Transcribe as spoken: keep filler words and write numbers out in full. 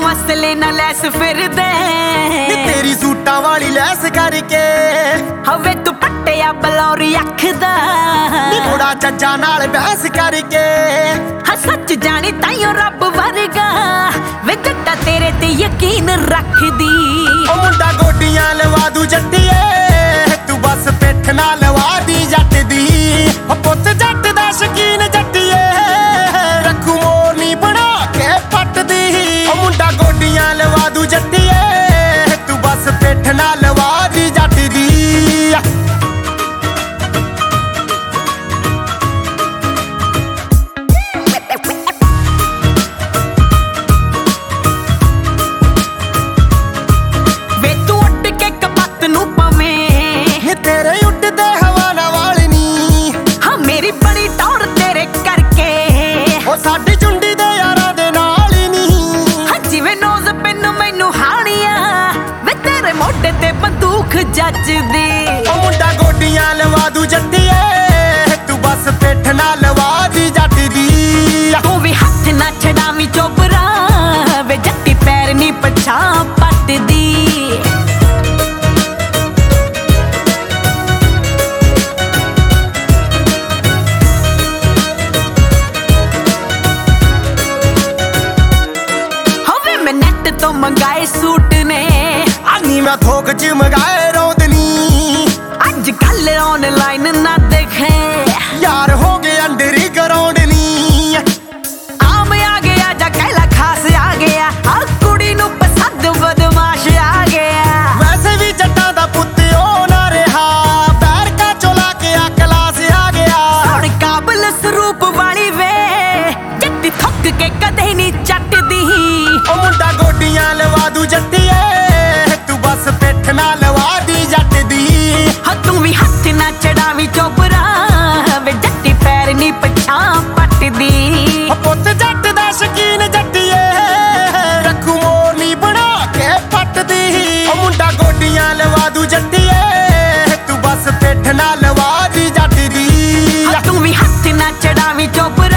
ਅਸਲੇ ਨਾਲ ਲੈਸ ਫਿਰਦੇ ਨੀ ਤੇਰੀ ਸੂਟਾਂ ਵਾਲੀ ਲੈਸ ਕਰਕੇ ਹਵੇ ਤੂੰ ਪੱਟਿਆ ਬਲੌਰੀ ਅੱਖ ਦਾ ਨੀ ਥੋੜਾ ਚੱਜਾ ਨਾਲ ਬਹਿਸ ਕਰਕੇ ਹਾਂ ਸੱਚ ਜਾਣੀ ਤਾਈਓ ਰੱਬ ਵਰਗਾ ਵੇ ਜੱਟਾ ਤੇਰੇ ਤੇ ਯਕੀਨ ਰੱਖਦੀ। ਉਹ ਮੁੰਡਾ ਗੋਡੀਆਂ ਲਵਾ ਦੂ ਜੱਟੀਏ ਤੂੰ ਬਸ ਪਿੱਠ ਨਾ ਲਵਾ ਦੀ ਜੱਟ ਦੀ। ਉਹ ਪੁੱਤ ਜੱਟ ਦਾ ਸ਼ਕੀਨ ਜੱਟੀਏ ਰੱਖੂ ਮੋਰਨੀ ਬਣਾ ਕੇ ਫੱਟ ਦੀ। ਉਹ ਮੁੰਡਾ ਗੋਡੀਆਂ ਲਵਾ ਦੂ ਜੱਟੀਏ ਤੂੰ ਬਸ ਪਿੱਠ ਨਾ ਲਵਾ ਦੀ ਜੱਟ ਦੀ। ਵੇ ਤੂੰ ਉੱਡ ਕੇ ਕਬੱਤ ਨੂੰ ਪਵੇਂ ਤੇਰੇ ਉੱਡਦੇ ਹਵਾ ਨਾ ਵਾਲਨੀ ਹਾਂ ਮੇਰੀ ਬੜੀ ਟੌਰ ਤੇਰੇ ਕਰਕੇ ਉਹ ਸਾਡੀ ਚੁੰਡੀ ਦੇ ਯਾਰਾਂ ਦੇ ਨਾਲ ਹੀ ਨਹੀਂ। ਹਾਂ ਜਿਵੇਂ ਨੋਜ਼ ਪਿੰਨ ਮੈਨੂੰ ਹਾਣੀਆਂ ਵੇ ਤੇਰੇ ਮੋਢੇ ਤੇ ਬੰਦੂਕ ਜੱਜਦੀ। ਉਹ ਮੁੰਡਾ ਗੋਡੀਆਂ ਲਵਾ ਦੂ ਜੱਟੀਏ ਤੂੰ ਬਸ ਪਿੱਠ ਨਾ ਲਵਾ ਦੀ ਜੱਟ ਦੀ। ਤੂੰ ਵੀ ਹੱਥ ਨਾ ਛਡਾਵੀਂ ਚੋਬਰਾ ਵੇ ਜੱਟੀ ਪੈਰ ਨੀ ਪਛਾਂ ਪੱਟਦੀ। ਹੋਵੇ ਮੈਂ ਨੈਟ ਤੋਂ ਮੰਗਾਏ ਸੂਟ ਨੇ ਆਨੀ ਮੈਂ ਥੋਕ ਚ ਮਗਾਏ ਰੋਦਨੀ ਅੱਜ ਕੱਲ ਆਨਲਾਈਨ ਨਾ ਦੇਖੇ ਯਾਰ ਹੋ ਗਏ ਅੰਡਰ ਗਰਾਉਂਡ ਨੀ। ਆਮ ਆ ਗਿਆ ਜਾਂ ਕਹਿਲਾ ਖਾਸ ਆ ਗਿਆ ਆ ਕੁੜੀ ਨੂੰ ਪਸੰਦ ਬਦਮਾਸ਼ ਆ ਗਿਆ। ਵੈਸੇ ਵੀ ਜੱਟਾਂ ਦਾ ਪੁੱਤ ਉਹ ਨਾ ਰਿਹਾ ਪੈਰ ਕਾ ਚੋਲਾ ਕੇ ਆ ਕਲਾਸ ਆ ਗਿਆ। ਹੁਣ ਕਾਬਲ ਸਰੂਪ ਵਾਲੀ ਵੇ ਜੱਟੀ ਥੱਕ ਕੇ ਕਦੇ ਨਹੀਂ ਚੱਟਦੀ। ਉਹ ਮੁੰਡਾ ਗੋਡੀਆਂ ਲਵਾ ਦੂ ਜੱਟੀਏ ਤੂੰ ਬਸ ਪਿੱਠ ਨਾ ਲਵਾ ਦੀ ਜੱਟ ਦੀ। ਹਾਂ ਤੂੰ ਵੀ ਹੱਥ ਨਾ ਚੜਾਵੀਂ ਚੋਬਰਾ ਵੇ ਜੱਟੀ ਪੈਰ ਨੀ ਪਛਾਂ ਪੱਟਦੀ। ਉਹ ਪੁੱਤ ਜੱਟ ਦਾ ਸ਼ਕੀਨ ਜੱਟੀਏ ਰੱਖੂ ਮੋਰਨੀ ਬਣਾ ਕੇ ਫੱਟ ਦੀ। ਉਹ ਮੁੰਡਾ ਗੋਡੀਆਂ ਲਵਾ ਦੂ ਜੱਟੀਏ ਤੂੰ ਬਸ ਪਿੱਠ ਨਾ ਲਵਾ ਦੀ ਜੱਟ ਦੀ। ਹਾਂ ਤੂੰ ਵੀ ਹੱਥ ਨਾ ਚੜਾਵੀਂ ਚੋਬਰਾ